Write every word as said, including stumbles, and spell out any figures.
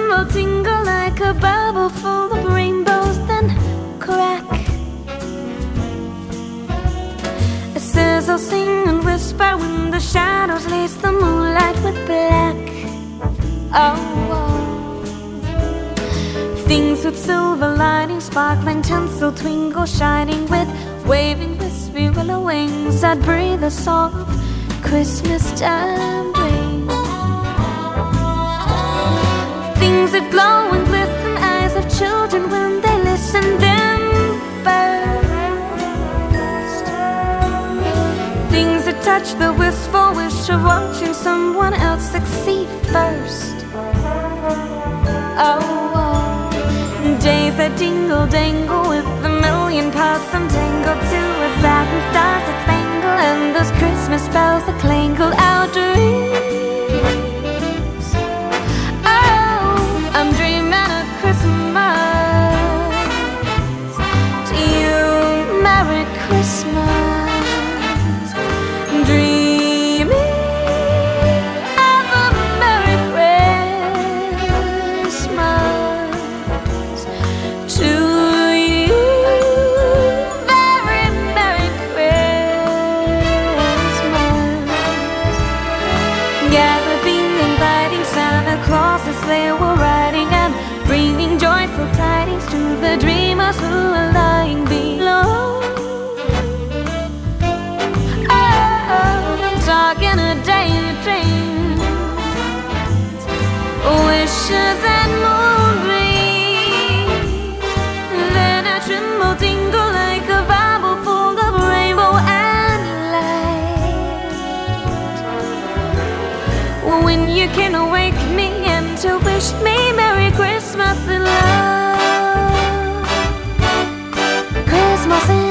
tremble, tingle like a bubble full of rainbows, then crack. A sizzle, sing and whisper when the shadows lace the moonlight with black. Oh, oh. Things with silver lining, sparkling tinsel, twinkle, shining with waving wispy willow wings that breathe a song of Christmas time dream. Things that glow and glisten, eyes of children when they listen, then burst. Things that touch the wistful wish of watching someone else succeed first. Oh, oh. Days that dingle dangle with a million parts untangled to a satin stars that spangle, and those Christmas bells that clangle our dreams. Oh, I'm dreaming of Christmas. To you, Merry Christmas. Dreaming of a Merry Christmas. To you, very Merry Christmas. Gather being inviting Santa Claus as they were riding and bringing joyful tidings to the dreamers who are lying below. Oh, talking a daydream, wishes and moonbeams. Then I tremble, tingle like a bubble full of rainbow and light. When you can awake me and to wish me Merry Christmas in love. Christmas in